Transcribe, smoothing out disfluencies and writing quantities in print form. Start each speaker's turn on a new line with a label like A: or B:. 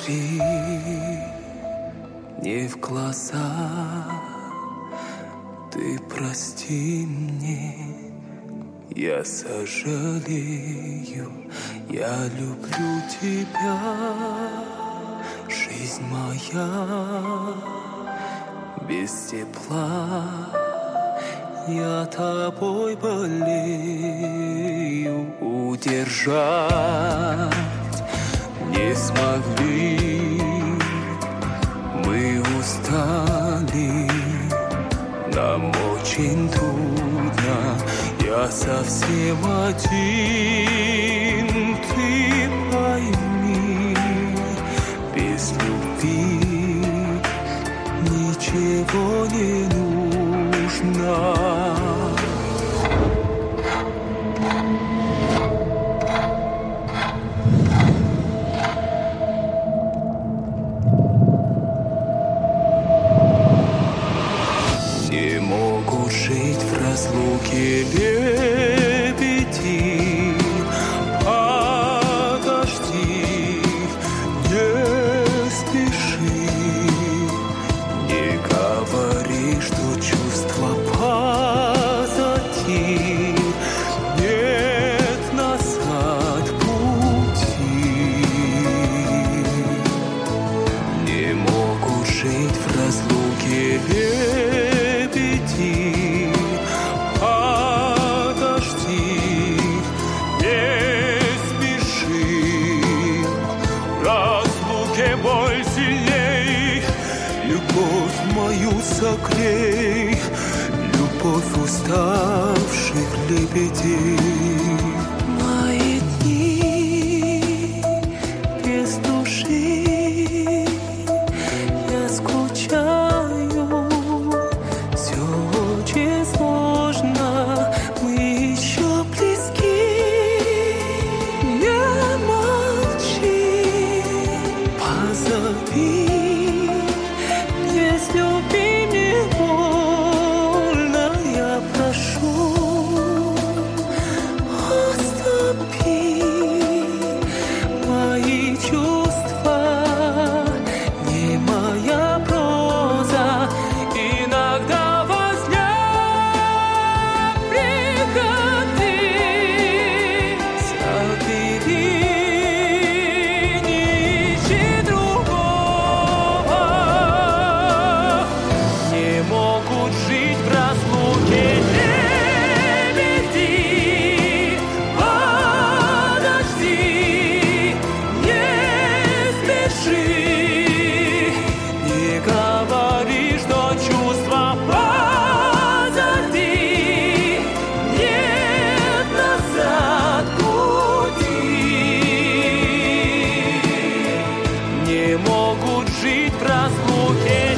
A: Смотри не в глаза, ты прости мне, я сожалею, я люблю тебя, жизнь моя, без тепла я тобой болею, удержать не смогли, мы устали, нам очень трудно, я совсем один, ты пойми, без любви ничего не нужно. Не могут жить в разлуке лебеди. Подожди, не спеши, не говори, что чувства позади. Нет назад пути. Не могут жить в разлуке лебеди. Подожди, не спеши, в разлуке боль сильней. Любовь мою согрей, любовь уставших лебедей. Мои дни без души, я скучаю, все очень сложно, мы еще близки. Не молчи, позови, без любви не больно, я прошу, отступи. Мои чувства не моя проза, иногда во сне приходи, забери, не ищи другого. Не могут жить в разлуке лебеди. Подожди, не спеши, не говори, что чувства позади. Нет назад пути. Не могут жить в разлуке